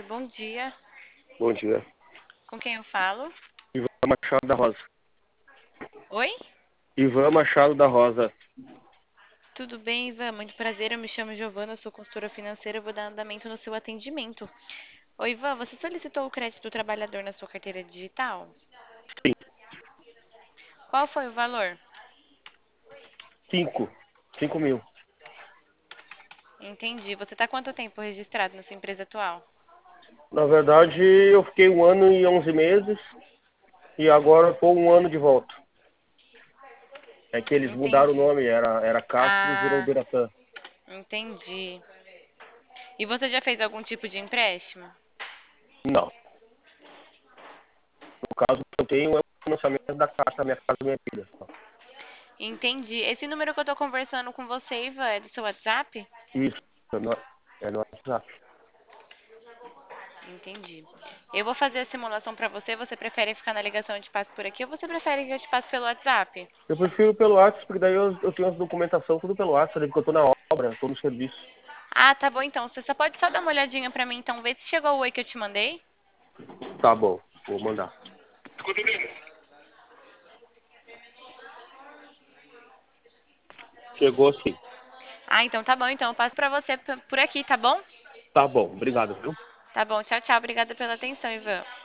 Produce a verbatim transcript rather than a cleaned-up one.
Oi, bom dia. Bom dia. Com quem eu falo? Ivan Machado da Rosa. Oi? Ivan Machado da Rosa. Tudo bem, Ivan? Muito prazer. Eu me chamo Giovana, sou consultora financeira. Eu vou dar andamento no seu atendimento. Oi, Ivan, você solicitou o crédito do trabalhador na sua carteira digital? Sim. Qual foi o valor? Cinco. Cinco mil. Entendi. Você está quanto tempo registrado na sua empresa atual? Na verdade, eu fiquei um ano e onze meses e agora estou um ano de volta. É que eles mudaram o Entendi. nome, era, era Castro, virou Ah, Biratã. entendi. E você já fez algum tipo de empréstimo? Não. No caso que eu tenho é o financiamento da casa, minha casa, minha vida. Entendi. Esse número que eu tô conversando com você, Ivan, é do seu WhatsApp? Isso. É no, é no WhatsApp. Entendi. Eu vou fazer a simulação pra você. Você prefere ficar na ligação de passe por aqui ou você prefere que eu te passe pelo WhatsApp? Eu prefiro pelo WhatsApp, porque daí eu, eu tenho as documentação tudo pelo WhatsApp, porque eu estou na obra, estou no serviço. Ah, tá bom então. Você só pode só dar uma olhadinha pra mim então, ver se chegou o oi que eu te mandei? Tá bom, vou mandar. Chegou sim. Ah, então tá bom. Então eu passo pra você p- por aqui, tá bom? Tá bom, obrigado, viu? Tá bom. Tchau, tchau. Obrigada pela atenção, Ivan.